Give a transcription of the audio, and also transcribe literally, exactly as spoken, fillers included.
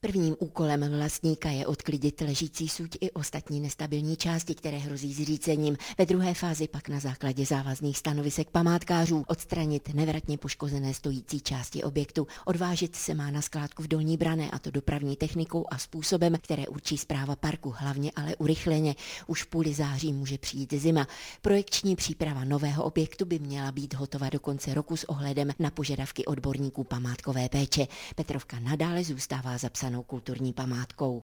Prvním úkolem vlastníka je odklidit ležící suť i ostatní nestabilní části, které hrozí zřícením. Ve druhé fázi pak na základě závazných stanovisek památkářů odstranit nevratně poškozené stojící části objektu. Odvážet se má na skládku v Dolní Branné, a to dopravní technikou a způsobem, které určí správa parku, hlavně ale urychleně. Už v půli září může přijít zima. Projekční příprava nového objektu by měla být hotova do konce roku s ohledem na požadavky odborníků památkové péče. Petrovka nadále zůstává zapsanou kulturní památkou.